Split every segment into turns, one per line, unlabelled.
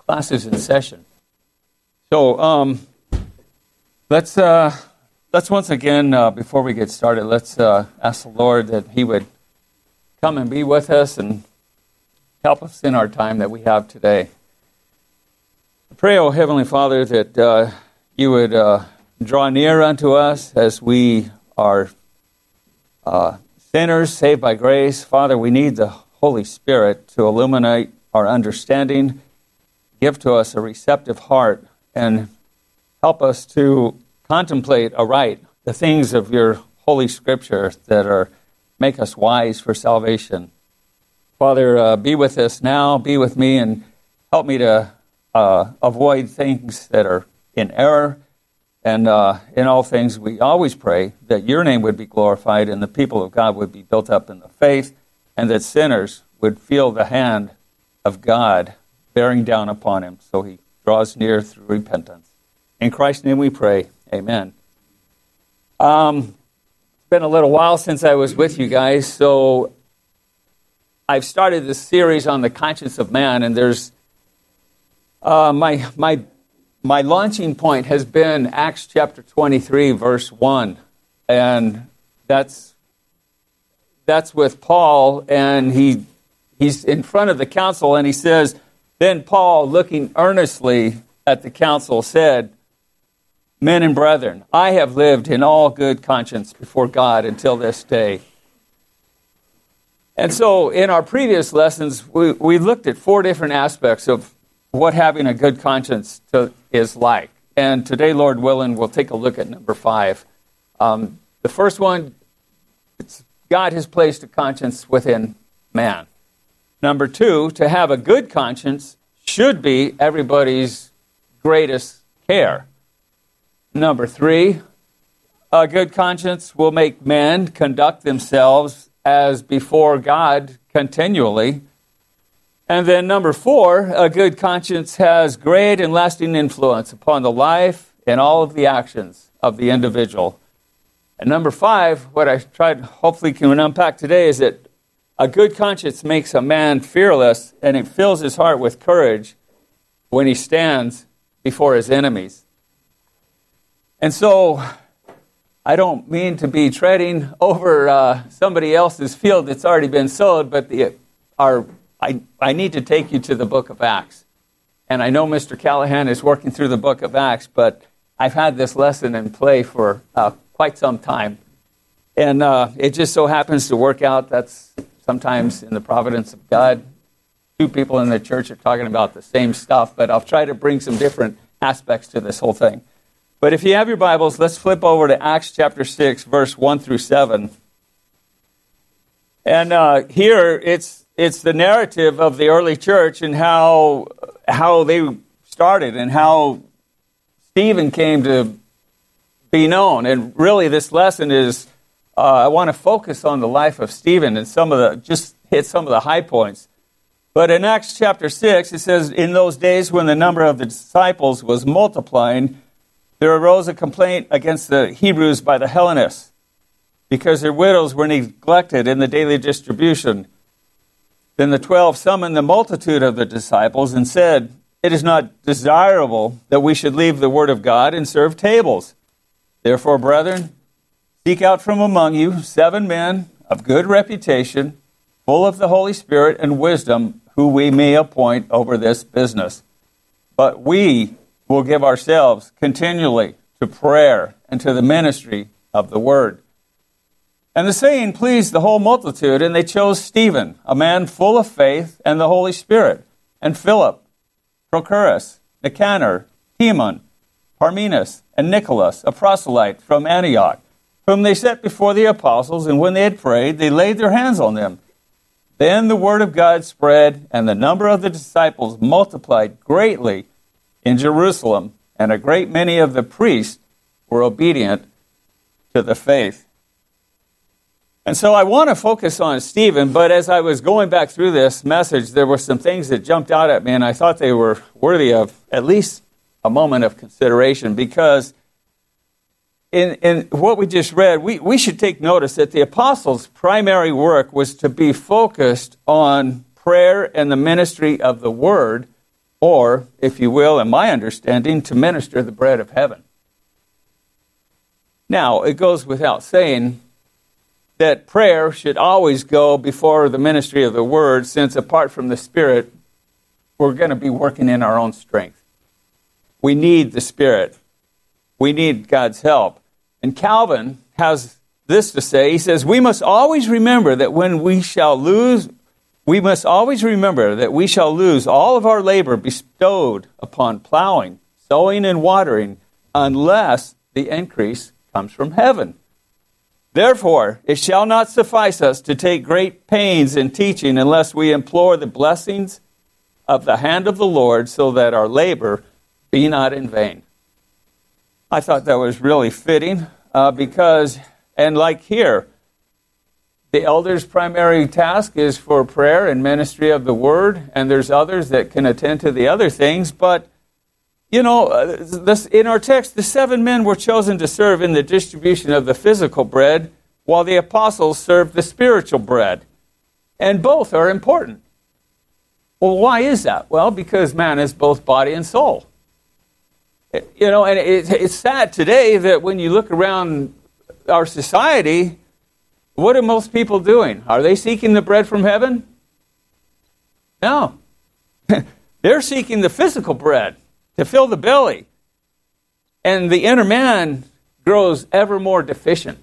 Class is in session. So let's once again, before we get started, let's ask the Lord that He would come and be with us and help us in our time that we have today. I pray, O Heavenly Father, that You would draw near unto us as we are sinners saved by grace. Father, we need the Holy Spirit to illuminate our understanding, give to us a receptive heart, and help us to contemplate aright the things of Your Holy Scripture that make us wise for salvation. Father, be with us now, be with me, and help me to avoid things that are in error. And in all things, we always pray that Your name would be glorified and the people of God would be built up in the faith, and that sinners would feel the hand of God bearing down upon him, so He draws near through repentance. In Christ's name we pray. Amen. It's been a little while since I was with you guys, so I've started this series on the conscience of man, and there's my launching point has been Acts chapter 23, verse 1, and that's with Paul, and he's in front of the council, and he says, "Then Paul, looking earnestly at the council, said, 'Men and brethren, I have lived in all good conscience before God until this day.'" And so in our previous lessons, we looked at 4 different aspects of what having a good conscience is like. And today, Lord willing, we'll take a look at number 5. The first one, God has placed a conscience within man. Number 2, to have a good conscience should be everybody's greatest care. Number 3, a good conscience will make men conduct themselves as before God continually. And then number 4, a good conscience has great and lasting influence upon the life and all of the actions of the individual. And number 5, what I tried hopefully can unpack today is that a good conscience makes a man fearless, and it fills his heart with courage when he stands before his enemies. And so I don't mean to be treading over somebody else's field that's already been sowed, but I need to take you to the book of Acts. And I know Mr. Callahan is working through the book of Acts, but I've had this lesson in play for quite some time. And it just so happens to work out. That's sometimes in the providence of God. 2 people in the church are talking about the same stuff, but I'll try to bring some different aspects to this whole thing. But if you have your Bibles, let's flip over to Acts chapter 6, verse 1 through 7. And here it's the narrative of the early church and how they started and how Stephen came to be known. And really this lesson is, I want to focus on the life of Stephen and just hit some of the high points. But in Acts chapter 6, it says, "In those days when the number of the disciples was multiplying, there arose a complaint against the Hebrews by the Hellenists, because their widows were neglected in the daily distribution. Then the 12 summoned the multitude of the disciples and said, 'It is not desirable that we should leave the word of God and serve tables. Therefore, brethren, seek out from among you 7 men of good reputation, full of the Holy Spirit and wisdom, who we may appoint over this business. But we will give ourselves continually to prayer and to the ministry of the word.' And the saying pleased the whole multitude, and they chose Stephen, a man full of faith and the Holy Spirit, and Philip, Prochorus, Nicanor, Timon, Parmenas, and Nicholas, a proselyte from Antioch, whom they set before the apostles, and when they had prayed, they laid their hands on them. Then the word of God spread, and the number of the disciples multiplied greatly in Jerusalem, and a great many of the priests were obedient to the faith." And so I want to focus on Stephen, but as I was going back through this message, there were some things that jumped out at me, and I thought they were worthy of at least a moment of consideration, because in what we just read, we should take notice that the apostles' primary work was to be focused on prayer and the ministry of the word or, if you will, in my understanding, to minister the bread of heaven. Now, it goes without saying that prayer should always go before the ministry of the word, since apart from the Spirit, we're going to be working in our own strength. We need the Spirit. We need God's help. And Calvin has this to say. He says, we must always remember that we shall lose all of our labor bestowed upon plowing, sowing, and watering, unless the increase comes from heaven. Therefore, it shall not suffice us to take great pains in teaching unless we implore the blessings of the hand of the Lord, so that our labor be not in vain. I thought that was really fitting because, and like here, the elder's primary task is for prayer and ministry of the word, and there's others that can attend to the other things. But, you know, in our text, the 7 men were chosen to serve in the distribution of the physical bread, while the apostles served the spiritual bread. And both are important. Well, why is that? Well, because man is both body and soul. You know, and it's sad today that when you look around our society, what are most people doing? Are they seeking the bread from heaven? No. They're seeking the physical bread to fill the belly. And the inner man grows ever more deficient.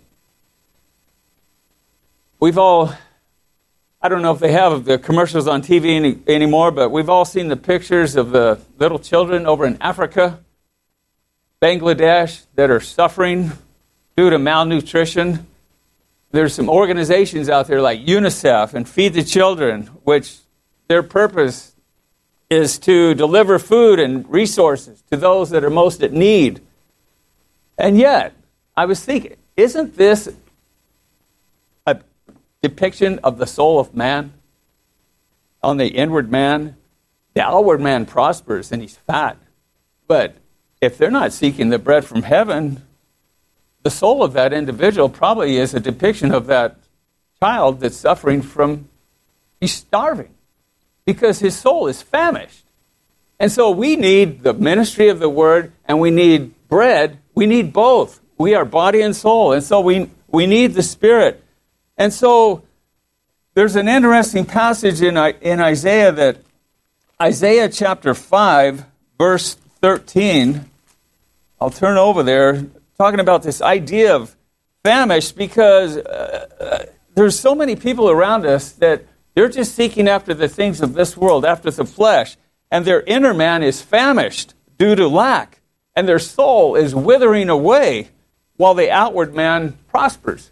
We've all, I don't know if they have the commercials on TV anymore, but we've all seen the pictures of the little children over in Africa, Bangladesh, that are suffering due to malnutrition. There's some organizations out there like UNICEF and Feed the Children, which their purpose is to deliver food and resources to those that are most at need. And yet, I was thinking, isn't this a depiction of the soul of man? On the inward man, the outward man prospers and he's fat. But if they're not seeking the bread from heaven, the soul of that individual probably is a depiction of that child that's suffering from, he's starving because his soul is famished. And so we need the ministry of the word and we need bread. We need both. We are body and soul. And so we need the Spirit. And so there's an interesting passage in Isaiah Isaiah chapter 5, verse 13. I'll turn over there, talking about this idea of famished, because there's so many people around us that they're just seeking after the things of this world, after the flesh, and their inner man is famished due to lack, and their soul is withering away while the outward man prospers.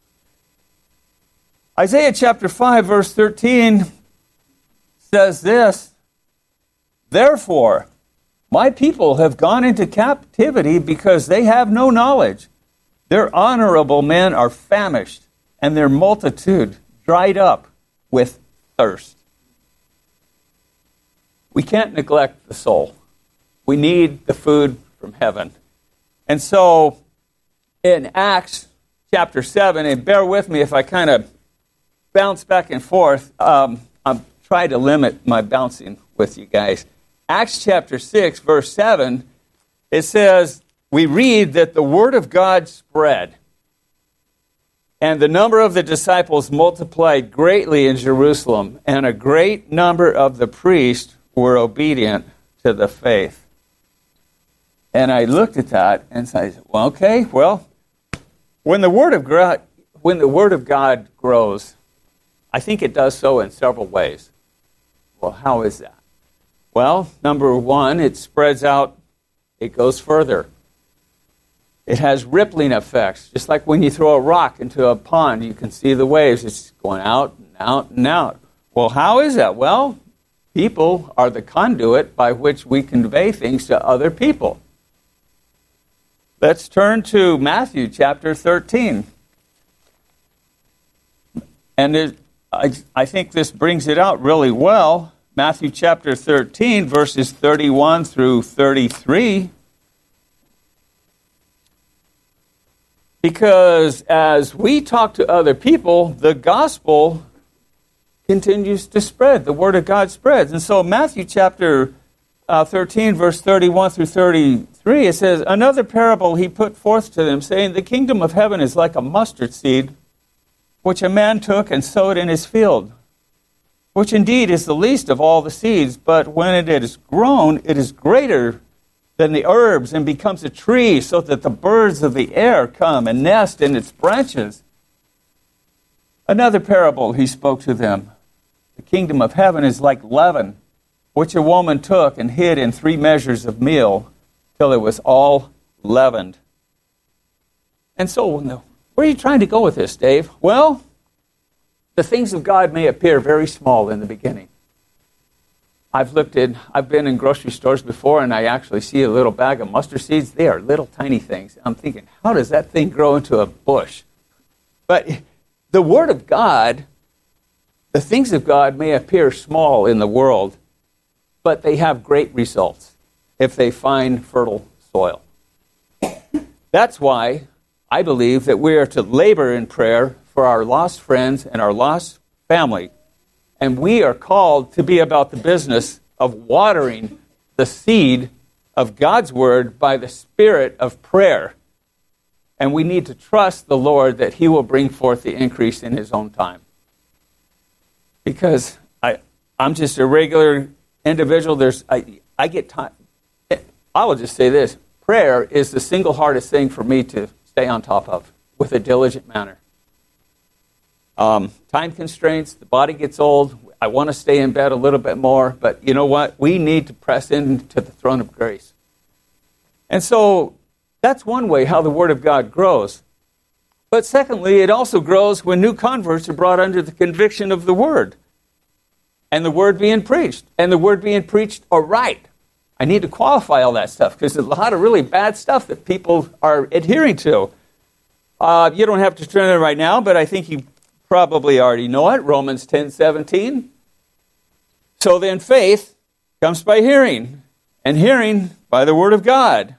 Isaiah chapter 5, verse 13 says this, "Therefore, my people have gone into captivity because they have no knowledge. Their honorable men are famished, and their multitude dried up with thirst." We can't neglect the soul. We need the food from heaven. And so, in Acts chapter 7, and bear with me if I kind of bounce back and forth. I'm trying to limit my bouncing with you guys. Acts chapter 6, verse 7, it says, we read that the word of God spread, and the number of the disciples multiplied greatly in Jerusalem, and a great number of the priests were obedient to the faith. And I looked at that and said, well, okay, when the word of God grows, I think it does so in several ways. Well, how is that? Well, number one, it spreads out, it goes further. It has rippling effects. Just like when you throw a rock into a pond, you can see the waves. It's going out and out and out. Well, how is that? Well, people are the conduit by which we convey things to other people. Let's turn to Matthew chapter 13. And I think this brings it out really well. Matthew chapter 13, verses 31 through 33. Because as we talk to other people, the gospel continues to spread. The word of God spreads. And so Matthew chapter 13, verse 31 through 33, it says, "Another parable he put forth to them, saying, The kingdom of heaven is like a mustard seed, which a man took and sowed in his field, which indeed is the least of all the seeds, but when it is grown, it is greater than the herbs and becomes a tree, so that the birds of the air come and nest in its branches." Another parable he spoke to them. "The kingdom of heaven is like leaven, which a woman took and hid in 3 measures of meal, till it was all leavened." And so, where are you trying to go with this, Dave? Well, the things of God may appear very small in the beginning. I've been in grocery stores before, and I actually see a little bag of mustard seeds. They are little tiny things. I'm thinking, how does that thing grow into a bush? But the Word of God, the things of God may appear small in the world, but they have great results if they find fertile soil. That's why I believe that we are to labor in prayer for our lost friends and our lost family. And we are called to be about the business of watering the seed of God's Word by the spirit of prayer. And we need to trust the Lord that He will bring forth the increase in His own time. Because I'm just a regular individual. I get time. I will just say this. Prayer is the single hardest thing for me to stay on top of with a diligent manner. Time constraints, the body gets old. I want to stay in bed a little bit more, but you know what? We need to press into the throne of grace. And so that's one way how the Word of God grows. But secondly, it also grows when new converts are brought under the conviction of the Word. And the Word being preached. And the Word being preached aright. I need to qualify all that stuff because there's a lot of really bad stuff that people are adhering to. You don't have to turn there right now, but I think you probably already know it. Romans 10:17. "So then faith comes by hearing, and hearing by the Word of God."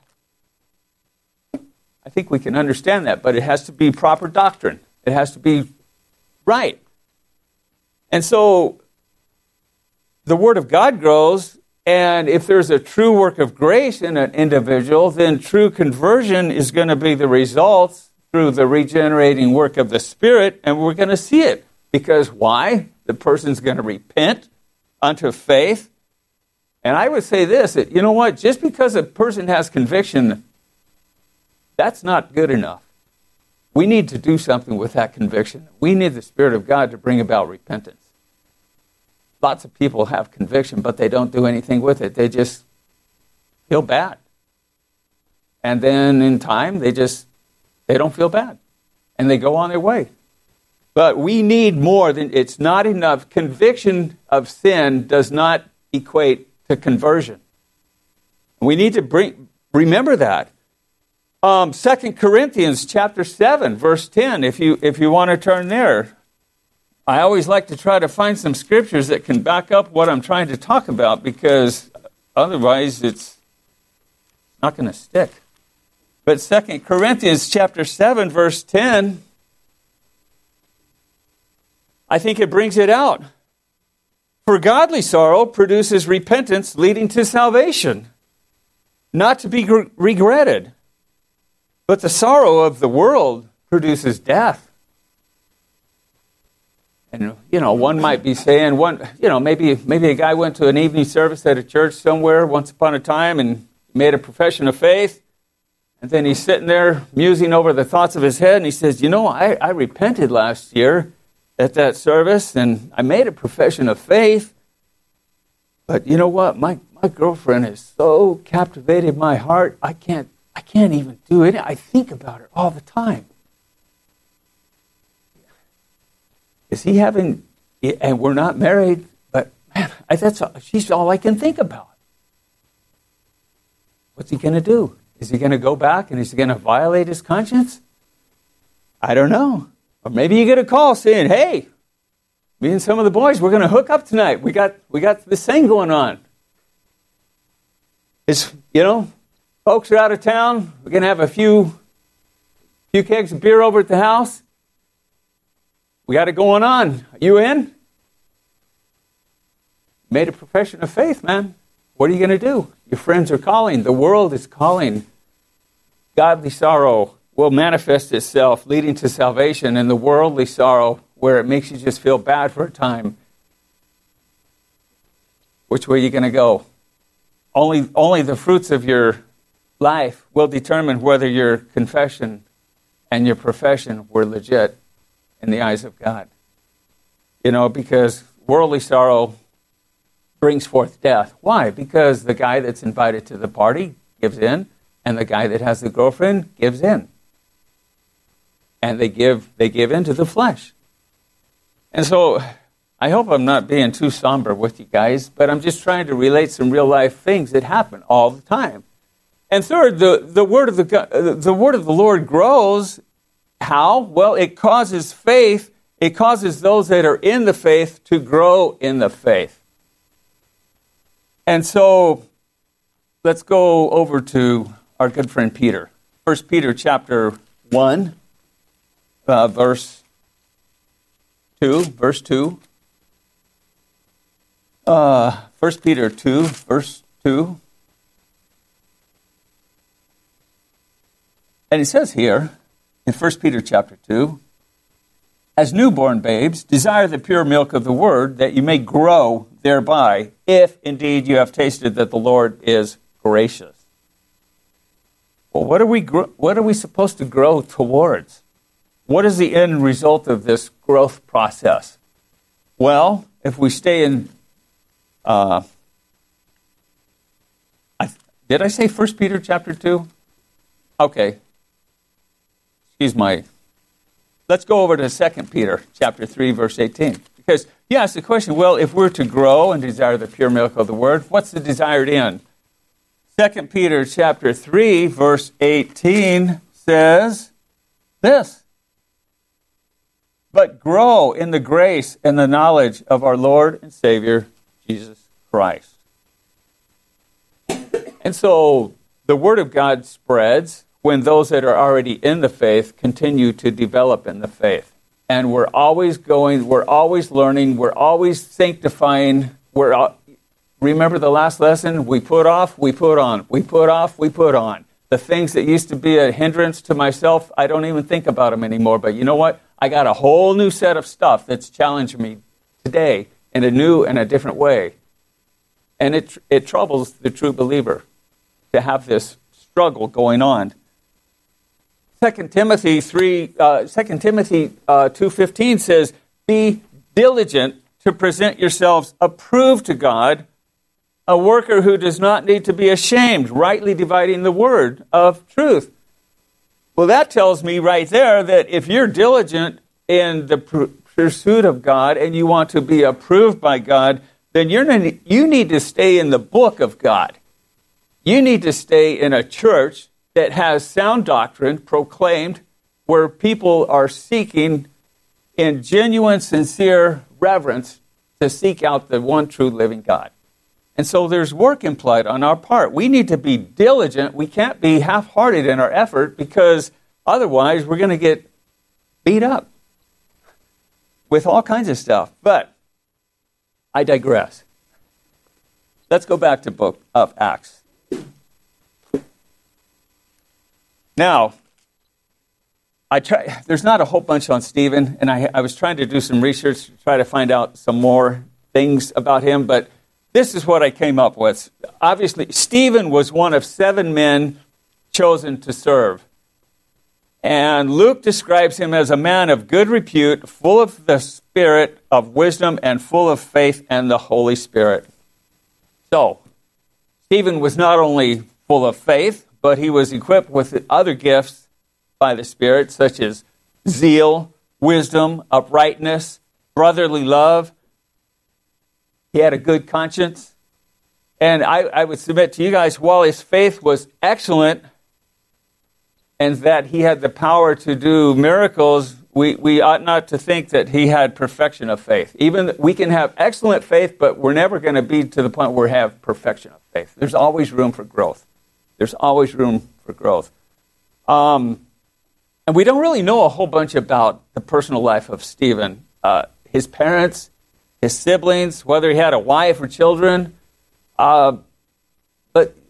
I think we can understand that, but it has to be proper doctrine. It has to be right. And so the Word of God grows, and if there's a true work of grace in an individual, then true conversion is going to be the results through the regenerating work of the Spirit, and we're going to see it. Because why? The person's going to repent unto faith. And I would say this, that, you know what? Just because a person has conviction, that's not good enough. We need to do something with that conviction. We need the Spirit of God to bring about repentance. Lots of people have conviction, but they don't do anything with it. They just feel bad. And then in time, they don't feel bad. And they go on their way. But we need more than, it's not enough. Conviction of sin does not equate to conversion. We need to remember that. 2 Corinthians chapter 7, verse 10, if you want to turn there. I always like to try to find some scriptures that can back up what I'm trying to talk about, because otherwise it's not going to stick. But 2 Corinthians chapter 7, verse 10, I think it brings it out. "For godly sorrow produces repentance leading to salvation, not to be regretted. But the sorrow of the world produces death." And, one might be saying, maybe a guy went to an evening service at a church somewhere once upon a time and made a profession of faith. And then he's sitting there musing over the thoughts of his head, and he says, I repented last year at that service, and I made a profession of faith. But you know what? My girlfriend has so captivated my heart, I can't even do it. I think about her all the time. Is he having, and we're not married, but man, she's all I can think about. What's he going to do? Is he going to go back and is he going to violate his conscience? I don't know. Or maybe you get a call saying, "Hey, me and some of the boys, we're going to hook up tonight. We got this thing going on. Folks are out of town. We're going to have a few kegs of beer over at the house. We got it going on. Are you in?" Made a profession of faith, man. what are you going to do? Your friends are calling. The world is calling. Godly sorrow will manifest itself, leading to salvation, and the worldly sorrow, where it makes you just feel bad for a time. Which way are you going to go? Only the fruits of your life will determine whether your confession and your profession were legit in the eyes of God. Because worldly sorrow brings forth death. Why? Because the guy that's invited to the party gives in, and the guy that has the girlfriend gives in. And they give in to the flesh. And so I hope I'm not being too somber with you guys, but I'm just trying to relate some real life things that happen all the time. And third, the word of the Lord grows. How? Well, it causes faith. It causes those that are in the faith to grow in the faith. And so let's go over to our good friend Peter. 1 Peter chapter 1, verse 2. 1 Peter 2, verse 2. And it says here, in 1 Peter chapter 2, as newborn babes, desire the pure milk of the word, that you may grow thereby, if indeed you have tasted that the Lord is gracious. Well, what are we supposed to grow towards? What is the end result of this growth process? Well, if we stay in... did I say 1 Peter chapter 2? Okay. Let's go over to 2 Peter chapter 3, verse 18. Because you ask the question, well, if we're to grow and desire the pure milk of the word, what's the desired end? 2 Peter chapter 3, verse 18 says this: but grow in the grace and the knowledge of our Lord and Savior, Jesus Christ. And so the word of God spreads when those that are already in the faith continue to develop in the faith. And we're always going, we're always learning, we're always sanctifying. Remember the last lesson? We put off, we put on. We put off, we put on. The things that used to be a hindrance to myself, I don't even think about them anymore. But you know what? I got a whole new set of stuff that's challenging me today in a new and a different way. And it troubles the true believer to have this struggle going on. 2 Timothy 2:15 says, be diligent to present yourselves approved to God, a worker who does not need to be ashamed, rightly dividing the word of truth. Well, that tells me right there that if you're diligent in the pursuit of God and you want to be approved by God, then you need to stay in the book of God. You need to stay in a church that has sound doctrine proclaimed, where people are seeking in genuine, sincere reverence to seek out the one true living God. And so there's work implied on our part. We need to be diligent. We can't be half-hearted in our effort, because otherwise we're going to get beat up with all kinds of stuff. But I digress. Let's go back to book of Acts. Now, there's not a whole bunch on Stephen, and I was trying to do some research to try to find out some more things about him, but this is what I came up with. Obviously, Stephen was one of 7 men chosen to serve. And Luke describes him as a man of good repute, full of the spirit of wisdom and full of faith and the Holy Spirit. So, Stephen was not only full of faith, but he was equipped with other gifts by the Spirit, such as zeal, wisdom, uprightness, brotherly love. He had a good conscience. And I would submit to you guys, while his faith was excellent and that he had the power to do miracles, we ought not to think that he had perfection of faith. Even we can have excellent faith, but we're never going to be to the point where we have perfection of faith. There's always room for growth. There's always room for growth. And we don't really know a whole bunch about the personal life of Stephen. His parents, his siblings, whether he had a wife or children.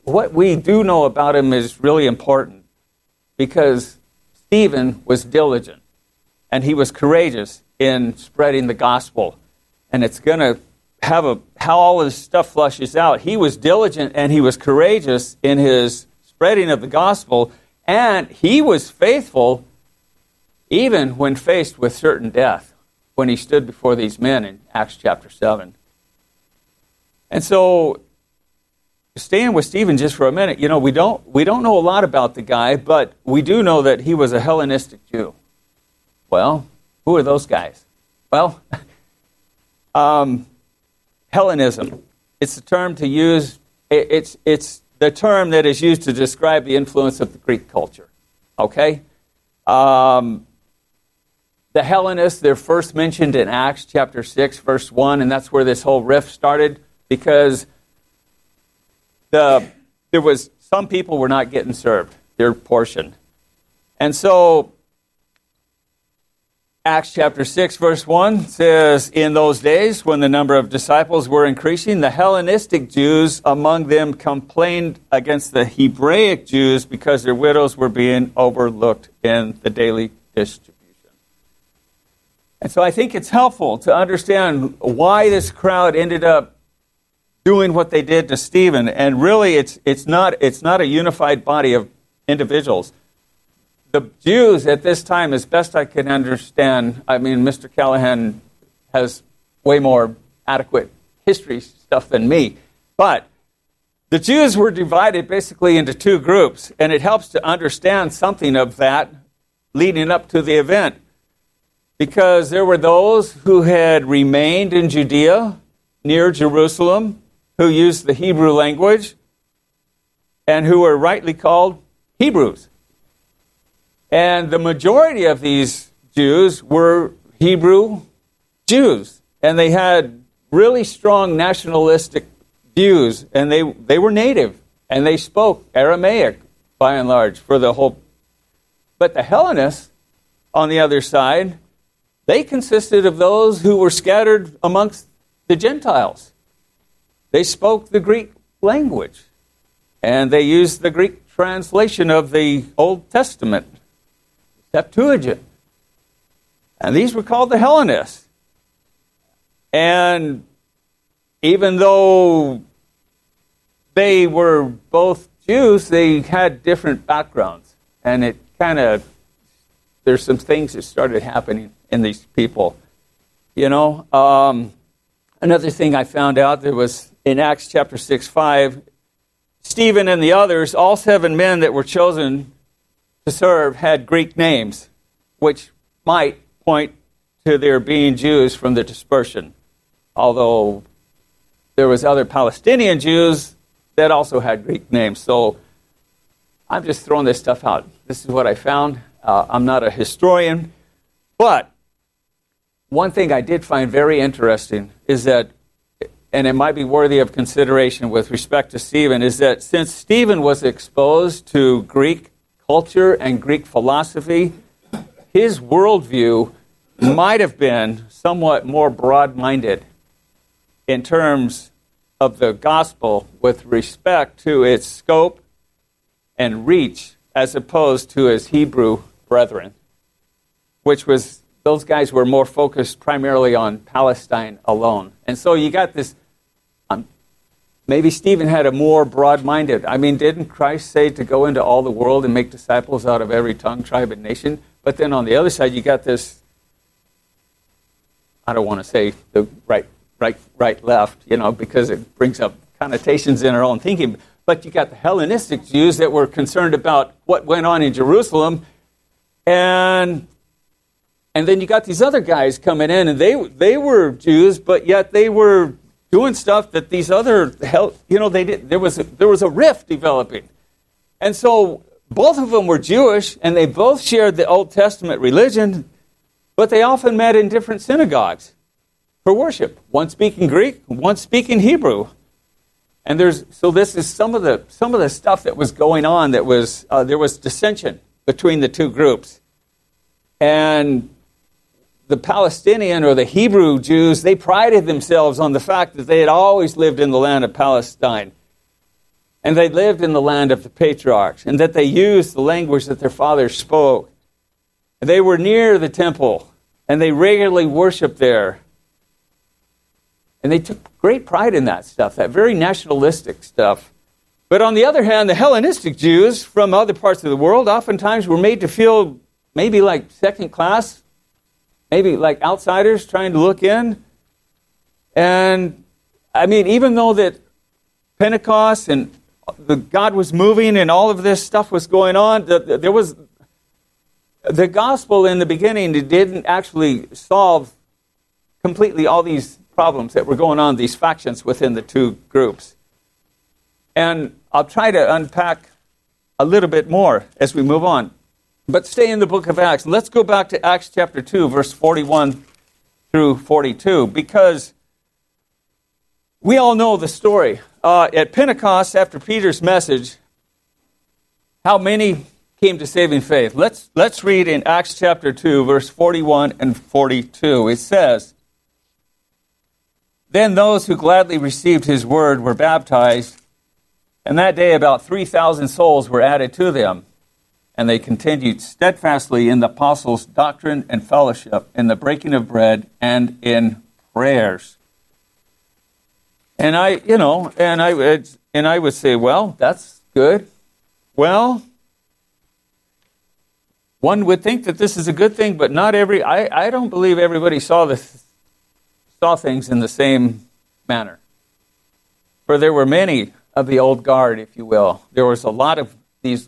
what we do know about him is really important, because Stephen was diligent and he was courageous in spreading the gospel. And it's going to have how all this stuff flushes out. He was diligent and he was courageous in his spreading of the gospel, and he was faithful even when faced with certain death, when he stood before these men in Acts chapter 7. And so, staying with Stephen just for a minute, we don't know a lot about the guy, but we do know that he was a Hellenistic Jew. Well, who are those guys? Well, Hellenism. It's the term to use. It's the term that is used to describe the influence of the Greek culture. Okay? The Hellenists, they're first mentioned in Acts chapter 6, verse 1, and that's where this whole rift started, because there was some people were not getting served their portion. And so Acts chapter 6, verse 1 says, "In those days, when the number of disciples were increasing, the Hellenistic Jews among them complained against the Hebraic Jews because their widows were being overlooked in the daily distribution." And so I think it's helpful to understand why this crowd ended up doing what they did to Stephen. And really, it's not a unified body of individuals. The Jews at this time, as best I can understand, I mean, Mr. Callahan has way more adequate history stuff than me, but the Jews were divided basically into two groups, and it helps to understand something of that leading up to the event, because there were those who had remained in Judea near Jerusalem, who used the Hebrew language, and who were rightly called Hebrews. And the majority of these Jews were Hebrew Jews, and they had really strong nationalistic views, and they were native, and they spoke Aramaic by and large for the whole. But the Hellenists, on the other side, they consisted of those who were scattered amongst the Gentiles. They spoke the Greek language, and they used the Greek translation of the Old Testament, Septuagint. And these were called the Hellenists. And even though they were both Jews, they had different backgrounds. And it there's some things that started happening in these people. Another thing I found out, there was in Acts chapter 6:5, Stephen and the others, all 7 men that were chosen to serve, had Greek names, which might point to their being Jews from the dispersion. Although there was other Palestinian Jews that also had Greek names. So I'm just throwing this stuff out. This is what I found. I'm not a historian, but one thing I did find very interesting is that, and it might be worthy of consideration with respect to Stephen, is that since Stephen was exposed to Greek culture and Greek philosophy, his worldview might have been somewhat more broad-minded in terms of the gospel with respect to its scope and reach, as opposed to his Hebrew brethren, which was, those guys were more focused primarily on Palestine alone. And so you got this, maybe Stephen had a more broad-minded, didn't Christ say to go into all the world and make disciples out of every tongue, tribe, and nation? But then on the other side, you got this, I don't want to say the right, left, because it brings up connotations in our own thinking. But you got the Hellenistic Jews that were concerned about what went on in Jerusalem. And then you got these other guys coming in, and they were Jews, but yet they were doing stuff that these other, they did. There was a rift developing. And so both of them were Jewish, and they both shared the Old Testament religion, but they often met in different synagogues for worship. One speaking Greek, one speaking Hebrew. And this is some of the stuff that was going on. That was there was dissension between the two groups, and the Palestinian or the Hebrew Jews, they prided themselves on the fact that they had always lived in the land of Palestine. and they lived in the land of the patriarchs, and that they used the language that their fathers spoke. They were near the temple, and they regularly worshiped there. And they took great pride in that stuff, that very nationalistic stuff. But on the other hand, the Hellenistic Jews from other parts of the world oftentimes were made to feel maybe like second class, maybe like outsiders trying to look in. And, I mean, even though that Pentecost and God was moving and all of this stuff was going on, there was the gospel in the beginning. It didn't actually solve completely all these problems that were going on, these factions within the two groups. And I'll try to unpack a little bit more as we move on. But stay in the book of Acts. Let's go back to Acts chapter 2, verse 41 through 42, because we all know the story. At Pentecost, after Peter's message, how many came to saving faith? Let's read in Acts chapter 2, verse 41 and 42. It says, "Then those who gladly received his word were baptized, and that day about 3,000 souls were added to them. And they continued steadfastly in the apostles' doctrine and fellowship, in the breaking of bread, and in prayers." And I would say, well, that's good. Well, one would think that this is a good thing, but I don't believe everybody saw things in the same manner. For there were many of the old guard, if you will. There was a lot of these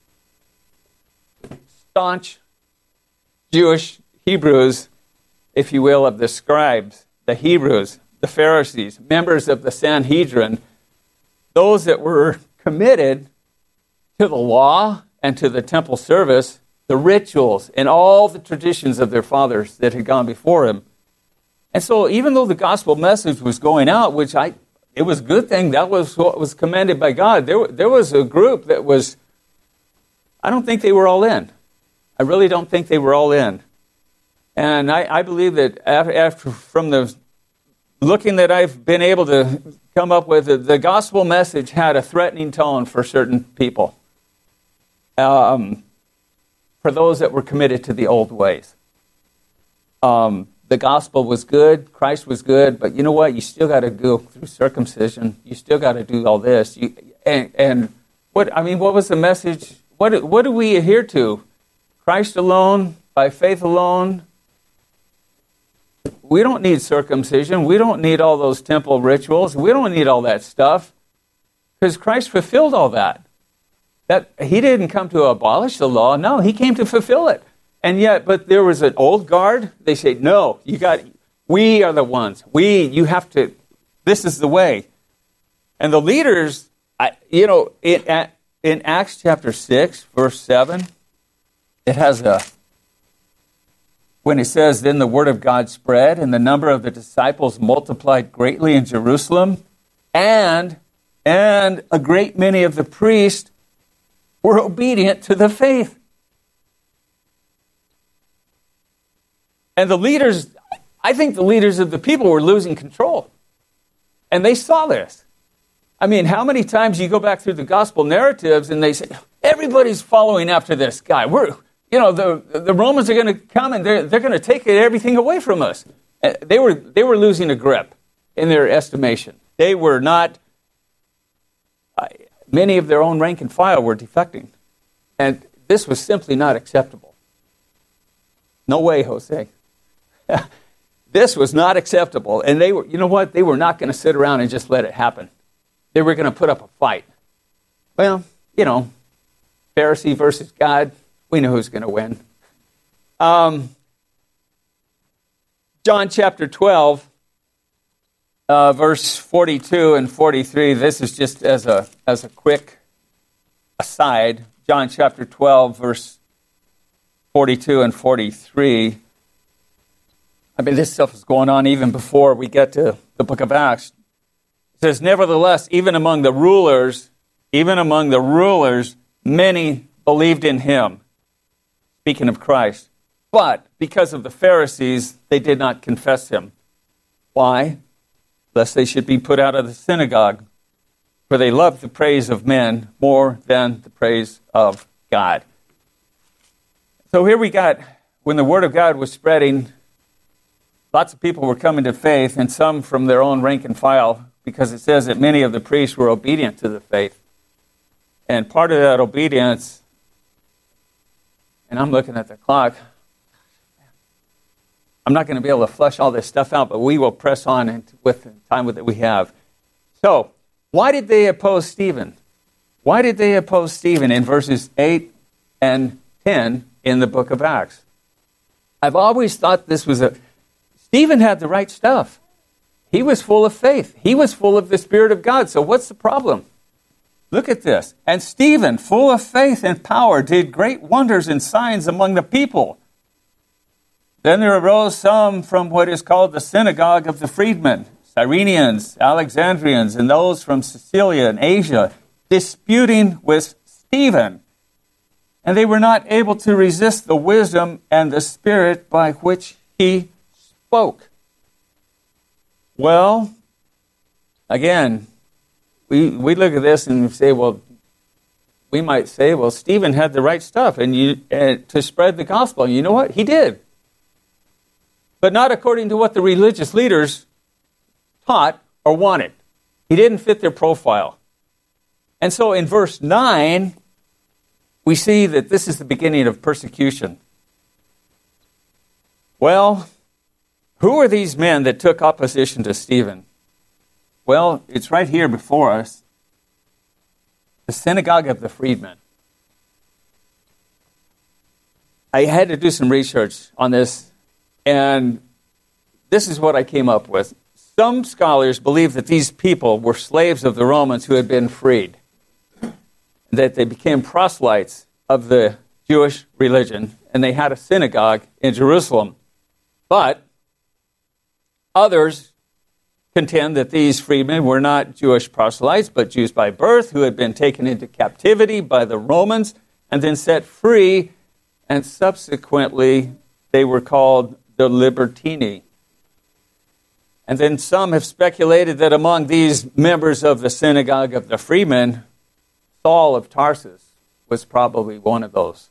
staunch Jewish Hebrews, if you will, of the scribes, the Hebrews, the Pharisees, members of the Sanhedrin, those that were committed to the law and to the temple service, the rituals, and all the traditions of their fathers that had gone before him. And so even though the gospel message was going out, it was a good thing, that was what was commended by God, there was a group that was, I don't think they were all in. I really don't think they were all in. And I believe that after from the looking that I've been able to come up with, the gospel message had a threatening tone for certain people. For those that were committed to the old ways. The gospel was good, Christ was good, but you know what? You still got to go through circumcision. You still got to do all this. What was the message? What do we adhere to? Christ alone, by faith alone. We don't need circumcision. We don't need all those temple rituals. We don't need all that stuff because Christ fulfilled all that. He didn't come to abolish the law. No, he came to fulfill it. But there was an old guard. They say, no, we are the ones. This is the way. And the leaders, in Acts chapter 6, verse 7, it has when it says, "Then the word of God spread, and the number of the disciples multiplied greatly in Jerusalem, and a great many of the priests were obedient to the faith." And the leaders, I think the leaders of the people were losing control. And they saw this. I mean, how many times you go back through the gospel narratives and they say, everybody's following after this guy. The Romans are going to come and they're going to take everything away from us. They were losing a grip in their estimation. They were not, many of their own rank and file were defecting. And this was simply not acceptable. No way, Jose. This was not acceptable. And they were, you know what? They were not going to sit around and just let it happen. They were going to put up a fight. Well, Pharisee versus God, we know who's going to win. John chapter 12, verse 42 and 43. This is just as a quick aside. John chapter 12, verse 42 and 43. I mean, this stuff is going on even before we get to the book of Acts. It says, "Nevertheless, even among the rulers, many believed in him." Speaking of Christ. "But because of the Pharisees, they did not confess him." Why? Lest they should be put out of the synagogue. for they loved the praise of men more than the praise of God. So here we got, when the word of God was spreading, lots of people were coming to faith, and some from their own rank and file, because it says that many of the priests were obedient to the faith. And part of that obedience, and I'm looking at the clock, I'm not going to be able to flush all this stuff out, but we will press on with the time that we have. So, why did they oppose Stephen? Why did they oppose Stephen in verses 8 and 10 in the book of Acts? I've always thought this was Stephen had the right stuff. He was full of faith. He was full of the Spirit of God. So what's the problem? Look at this. And Stephen, full of faith and power, did great wonders and signs among the people. Then there arose some from what is called the synagogue of the freedmen, Cyrenians, Alexandrians, and those from Cilicia and Asia, disputing with Stephen. And they were not able to resist the wisdom and the spirit by which he spoke. Well, again, we look at this and say, well, we might say, well, Stephen had the right stuff and to spread the gospel. And you know what? He did. But not according to what the religious leaders taught or wanted. He didn't fit their profile. And so in verse 9, we see that this is the beginning of persecution. Well, who are these men that took opposition to Stephen? Well, it's right here before us. The synagogue of the freedmen. I had to do some research on this, and this is what I came up with. Some scholars believe that these people were slaves of the Romans who had been freed, that they became proselytes of the Jewish religion, and they had a synagogue in Jerusalem. But others contend that these freedmen were not Jewish proselytes, but Jews by birth who had been taken into captivity by the Romans and then set free, and subsequently they were called the Libertini. And then some have speculated that among these members of the synagogue of the freedmen, Saul of Tarsus was probably one of those.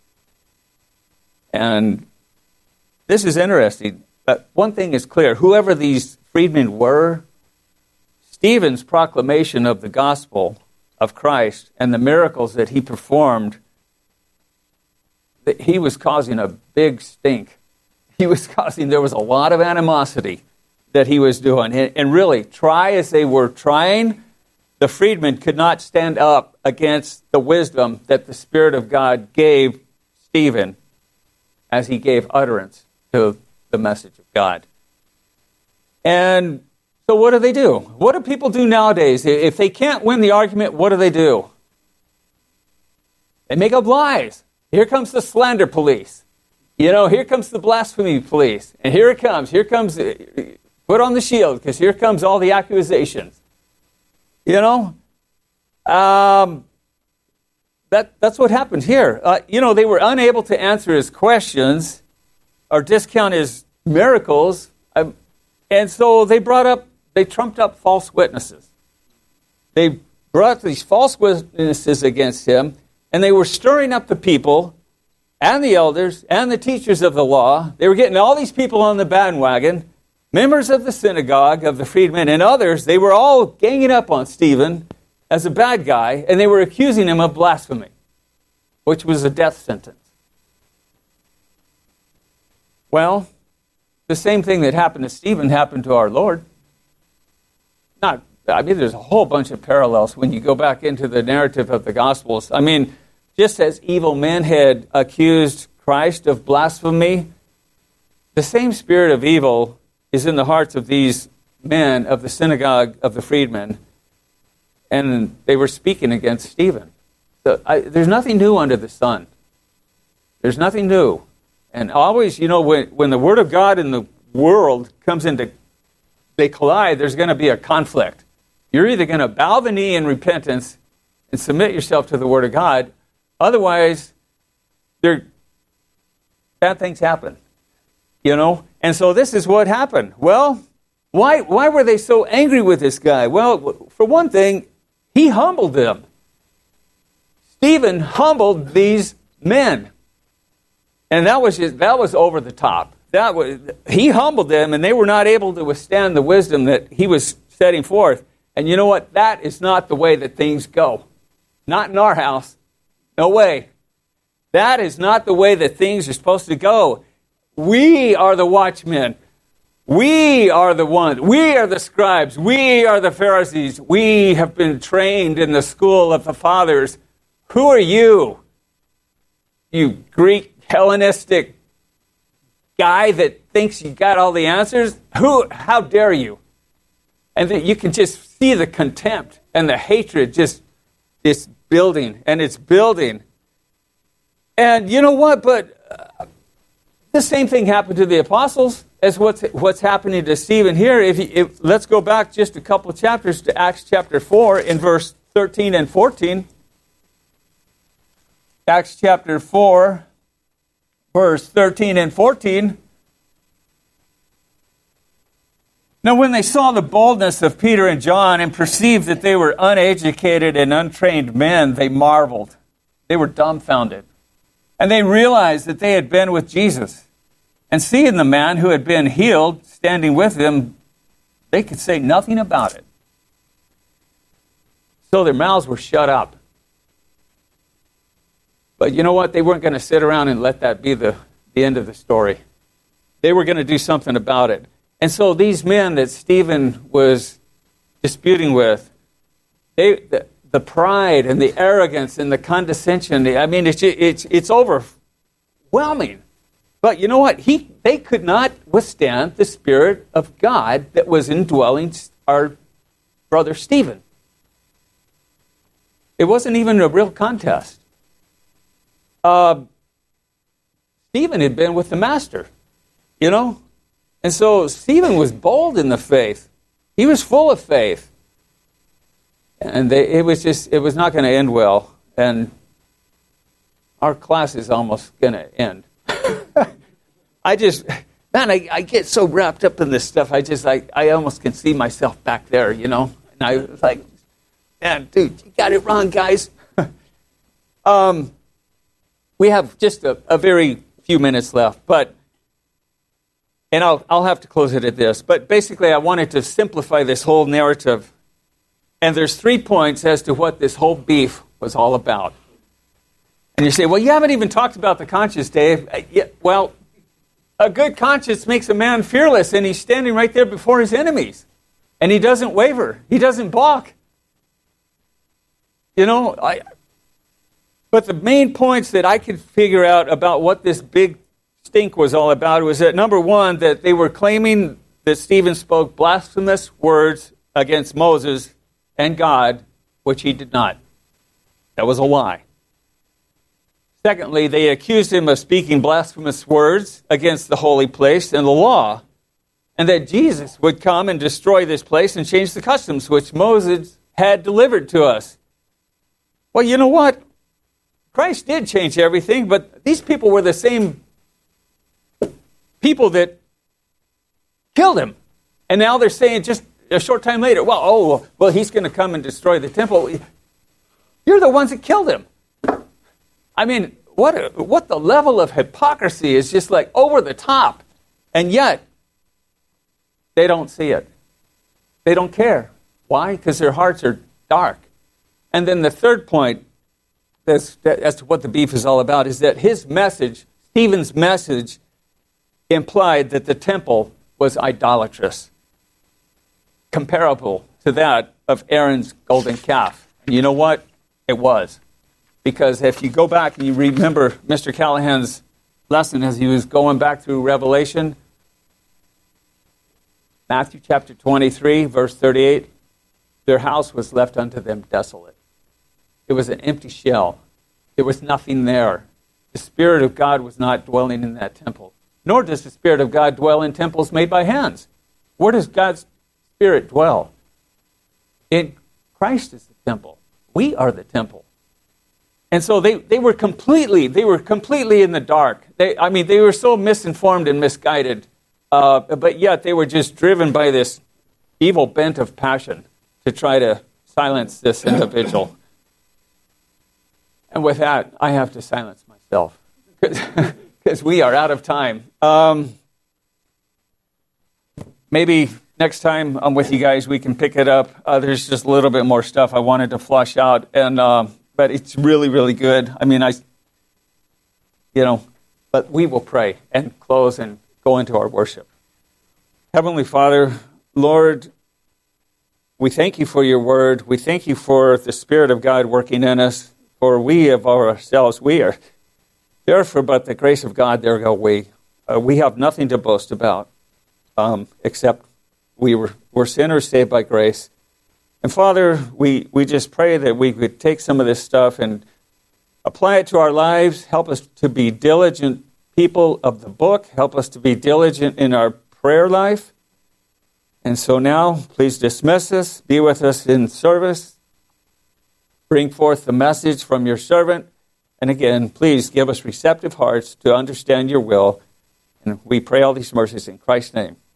And this is interesting. But one thing is clear. Whoever these freedmen were, Stephen's proclamation of the gospel of Christ and the miracles that he performed, that he was causing a big stink. There was a lot of animosity that he was doing. And really, try as they were trying, the freedmen could not stand up against the wisdom that the Spirit of God gave Stephen as he gave utterance to the message of God. And so what do? What do people do nowadays? If they can't win the argument, what do? They make up lies. Here comes the slander police. Here comes the blasphemy police. And here it comes. Here comes, put on the shield, because here comes all the accusations. That's what happened here. They were unable to answer his questions or discount his miracles. And so they trumped up false witnesses. They brought these false witnesses against him, and they were stirring up the people and the elders and the teachers of the law. They were getting all these people on the bandwagon, members of the synagogue of the freedmen and others. They were all ganging up on Stephen as a bad guy, and they were accusing him of blasphemy, which was a death sentence. Well, the same thing that happened to Stephen happened to our Lord. There's a whole bunch of parallels when you go back into the narrative of the Gospels. Just as evil men had accused Christ of blasphemy, the same spirit of evil is in the hearts of these men of the synagogue of the freedmen, and they were speaking against Stephen. So, there's nothing new under the sun. There's nothing new. And always, when the Word of God and the world they collide, there's going to be a conflict. You're either going to bow the knee in repentance and submit yourself to the Word of God, otherwise, bad things happen. And so this is what happened. Well, why were they so angry with this guy? Well, for one thing, He humbled them. Stephen humbled these men. And that was over the top. He humbled them, and they were not able to withstand the wisdom that he was setting forth. And you know what? That is not the way that things go. Not in our house. No way. That is not the way that things are supposed to go. We are the watchmen. We are the ones. We are the scribes. We are the Pharisees. We have been trained in the school of the fathers. Who are you? You Greek Hellenistic guy that thinks you got all the answers? How dare you? And you can just see the contempt and the hatred just building, and it's building. And you know what? But the same thing happened to the apostles as what's happening to Stephen here. Let's go back just a couple chapters to Acts chapter 4 in verse 13 and 14. Acts chapter 4, verse 13 and 14. Now, when they saw the boldness of Peter and John and perceived that they were uneducated and untrained men, they marveled. They were dumbfounded. And they realized that they had been with Jesus. And seeing the man who had been healed standing with them, they could say nothing about it. So their mouths were shut up. But you know what? They weren't going to sit around and let that be the end of the story. They were going to do something about it. And so these men that Stephen was disputing with, the pride and the arrogance and the condescension, it's overwhelming. But you know what? They could not withstand the Spirit of God that was indwelling our brother Stephen. It wasn't even a real contest. Stephen had been with the Master, And so Stephen was bold in the faith. He was full of faith. And it was not going to end well. And our class is almost going to end. I get so wrapped up in this stuff. I almost can see myself back there, And I was like, man, dude, you got it wrong, guys. We have just a very few minutes left, and I'll have to close it at this. But basically, I wanted to simplify this whole narrative. And there's 3 points as to what this whole beef was all about. And you say, well, you haven't even talked about the conscience, Dave. Well, a good conscience makes a man fearless, and he's standing right there before his enemies. And he doesn't waver. He doesn't balk. But the main points that I could figure out about what this big stink was all about was that, number one, that they were claiming that Stephen spoke blasphemous words against Moses and God, which he did not. That was a lie. Secondly, they accused him of speaking blasphemous words against the holy place and the law, and that Jesus would come and destroy this place and change the customs which Moses had delivered to us. Well, you know what? Christ did change everything, but these people were the same people that killed him. And now they're saying just a short time later, well, he's going to come and destroy the temple. You're the ones that killed him. I mean, what the level of hypocrisy is just like over the top. And yet, they don't see it. They don't care. Why? Because their hearts are dark. And then the third point, as to what the beef is all about, is that his message, Stephen's message, implied that the temple was idolatrous, comparable to that of Aaron's golden calf. And you know what? It was. Because if you go back and you remember Mr. Callahan's lesson as he was going back through Revelation, Matthew chapter 23, verse 38, their house was left unto them desolate. It was an empty shell. There was nothing there. The Spirit of God was not dwelling in that temple. Nor does the Spirit of God dwell in temples made by hands. Where does God's Spirit dwell? In Christ is the temple. We are the temple. And so they were completely in the dark. They were so misinformed and misguided, but yet they were just driven by this evil bent of passion to try to silence this individual. And with that, I have to silence myself because we are out of time. Maybe next time I'm with you guys, we can pick it up. There's just a little bit more stuff I wanted to flush out, and but it's really, really good. I mean, but we will pray and close and go into our worship. Heavenly Father, Lord, we thank you for your word. We thank you for the Spirit of God working in us. For we of ourselves, we are there for but the grace of God, there go we. We have nothing to boast about except we're sinners saved by grace. And Father, we just pray that we could take some of this stuff and apply it to our lives. Help us to be diligent people of the book. Help us to be diligent in our prayer life. And so now, please dismiss us. Be with us in service. Bring forth the message from your servant. And again, please give us receptive hearts to understand your will. And we pray all these mercies in Christ's name.